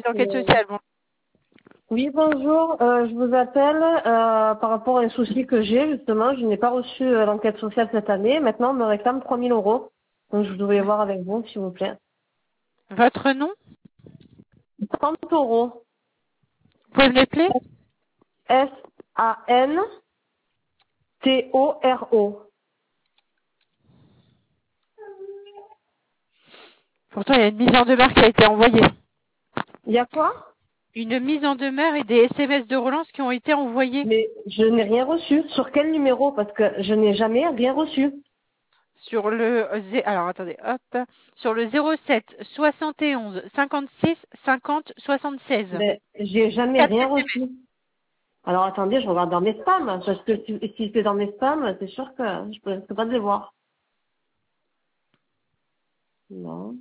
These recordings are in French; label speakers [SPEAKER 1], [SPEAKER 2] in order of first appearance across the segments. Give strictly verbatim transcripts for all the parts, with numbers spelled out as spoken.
[SPEAKER 1] d'enquête
[SPEAKER 2] Euh,
[SPEAKER 1] sociale. Bon.
[SPEAKER 2] Oui, bonjour. Euh, je vous appelle euh, par rapport à un souci que j'ai, justement. Je n'ai pas reçu euh, l'enquête sociale cette année. Maintenant, on me réclame trois mille euros. Donc, je voulais voir avec vous, s'il vous plaît.
[SPEAKER 1] Votre nom?
[SPEAKER 2] trente euros.
[SPEAKER 1] Vous pouvez me l'appeler?
[SPEAKER 2] S A N T O R O.
[SPEAKER 1] Pourtant, il y a une mise en demeure qui a été envoyée.
[SPEAKER 2] Il y a quoi?
[SPEAKER 1] Une mise en demeure et des S M S de relance qui ont été envoyés
[SPEAKER 2] Mais je n'ai rien reçu. Sur quel numéro? Parce que je n'ai jamais rien reçu.
[SPEAKER 1] sur le zé- alors attendez, hop, sur le zéro sept soixante et onze cinquante-six cinquante soixante-seize.
[SPEAKER 2] Mais j'ai jamais
[SPEAKER 1] quatre
[SPEAKER 2] rien reçu.
[SPEAKER 1] S M S.
[SPEAKER 2] Alors, attendez, je regarde dans mes spams. Parce que si, si c'est dans mes spams, c'est sûr que je peux, je peux pas les voir. Non.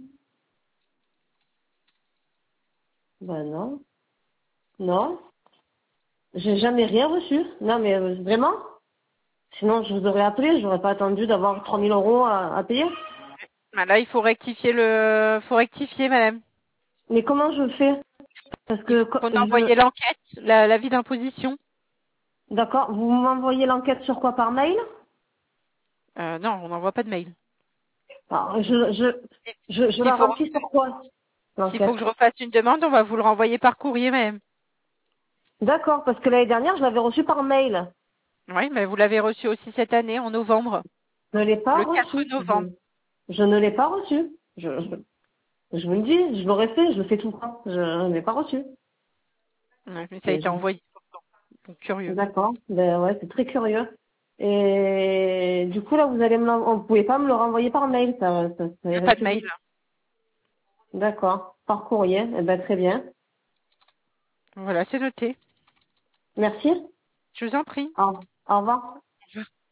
[SPEAKER 2] Ben non. Non. J'ai jamais rien reçu. Non, mais euh, vraiment? Sinon, je vous aurais appelé. J'aurais pas attendu d'avoir trois mille euros à, à payer.
[SPEAKER 1] Ah, là, il faut rectifier le, faut rectifier, madame.
[SPEAKER 2] Mais comment je fais? Parce
[SPEAKER 1] Il
[SPEAKER 2] que
[SPEAKER 1] faut
[SPEAKER 2] co-
[SPEAKER 1] qu'on envoie
[SPEAKER 2] je...
[SPEAKER 1] l'enquête, la- l'avis d'imposition.
[SPEAKER 2] D'accord. Vous m'envoyez l'enquête sur quoi? Par mail?
[SPEAKER 1] Euh, non, on n'envoie pas de mail.
[SPEAKER 2] Alors, je, je, je, je
[SPEAKER 1] S'il
[SPEAKER 2] la
[SPEAKER 1] faut,
[SPEAKER 2] remplis sur quoi?
[SPEAKER 1] s'il faut
[SPEAKER 2] L'enquête.
[SPEAKER 1] que je refasse une demande, on va vous le renvoyer par courrier, même.
[SPEAKER 2] D'accord. Parce que l'année dernière, je l'avais reçu par mail.
[SPEAKER 1] Oui, mais vous l'avez reçu aussi cette année, en novembre.
[SPEAKER 2] Je ne l'ai pas
[SPEAKER 1] Le quatre
[SPEAKER 2] reçu.
[SPEAKER 1] novembre.
[SPEAKER 2] Je, je ne l'ai pas reçu. Je, je, je vous le dis, je l'aurais fait, je le fais tout le temps. Je ne l'ai pas reçu.
[SPEAKER 1] Ouais, mais ça a
[SPEAKER 2] Et
[SPEAKER 1] été
[SPEAKER 2] je-
[SPEAKER 1] envoyé. Donc, curieux.
[SPEAKER 2] D'accord. Ben ouais, c'est très curieux. Et du coup, là, vous allez me l'en- vous pouvez pas me le renvoyer par mail, ça, ça, ça
[SPEAKER 1] Il n'y a
[SPEAKER 2] irait
[SPEAKER 1] pas de
[SPEAKER 2] plus
[SPEAKER 1] mail.
[SPEAKER 2] vite. D'accord. Par courrier. Eh ben, très bien.
[SPEAKER 1] Voilà, c'est noté.
[SPEAKER 2] Merci.
[SPEAKER 1] Je vous en prie.
[SPEAKER 2] Au, au revoir.
[SPEAKER 1] Au revoir.